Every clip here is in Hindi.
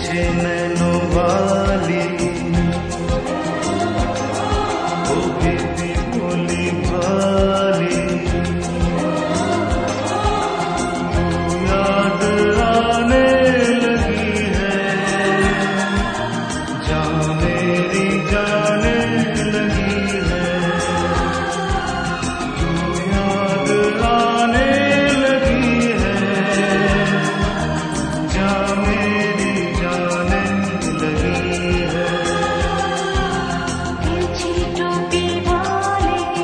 तिरछे नैनों वाली, ओ बेबी भोली भाली, तू याद आने लगी है, जान मेरी जाने लगी है, तू याद आने लगी है, जान मेरी जाने लगी है। तिरछी टोपी वाले,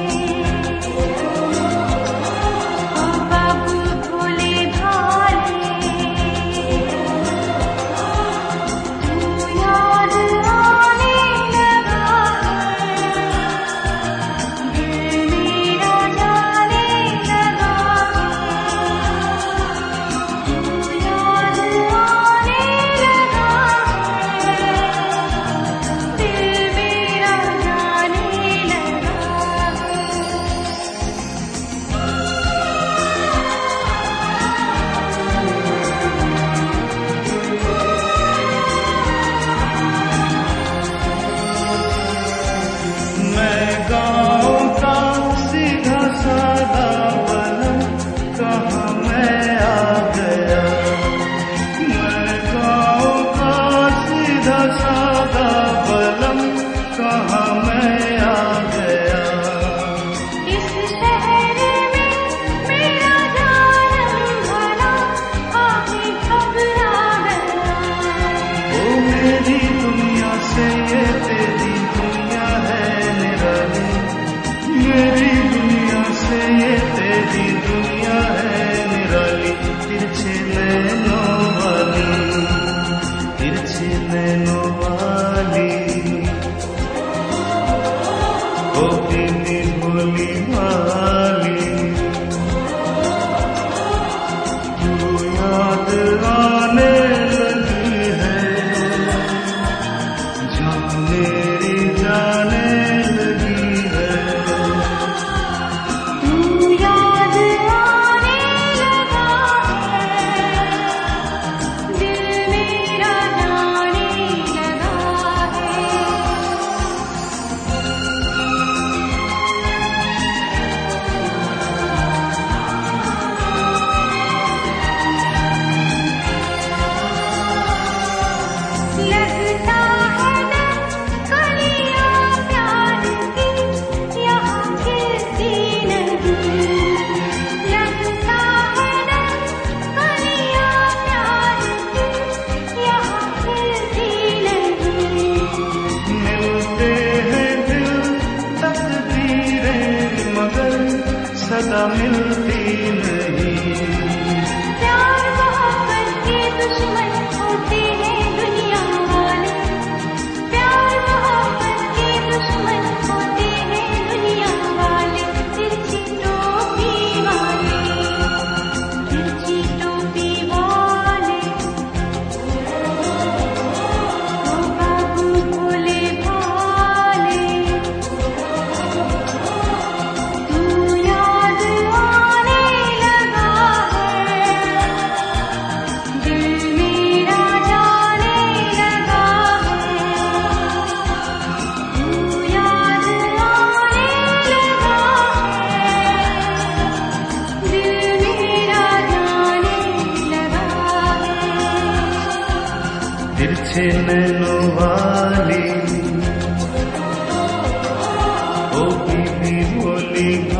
ओ बाबू भोले भाले, तू याद आने लगा है, दिल मेरा जाने लगा है, तू याद आने लगा है, दिल मेरा जाने मैं गाँव का सीधा सादा बलम, कहाँ मैं आ गया, मैं गाँव का सीधा सादा बलम, कहाँ मैं आ गया। इस शहर में मेरा जानम भला आगे घबरा गया। ओ मेरी दुनिया से ये तेरी दुनिया है निराली, मेरी दुनिया से ये तेरी दुनिया है निराली। तिरछे नैनों वाली, तिरछे नैनों वाली, ओ बेबी भोली भाली, तू याद आने लगी है, जान मेरी जाने लगी है। तू याद आने लगा है, दिल मेरा जाने लगा है। लगता है डर कलियां प्यार की यहाँ खिलती नहीं, लगता है डर कलियां प्यार की यहाँ खिलती नहीं। मिलते हैं दिल तकदीरें मगर सदा मिलती नहीं। प्यार मोहब्बत के दुश्मन होते हैं दुनिया वाले, प्यार मोहब्बत के दुश्मन होते हैं दुनिया वाले। तिरछी टोपी वाले, तिरछी टोपी वाले, ओ बाबू भोले भाले, तू याद आने लगा है, दिल मेरा जाने लगा है, तू याद आने लगा है, दिल मेरा जाने लगा है। तिरछे नैनों वाली, ओ बेबी भोली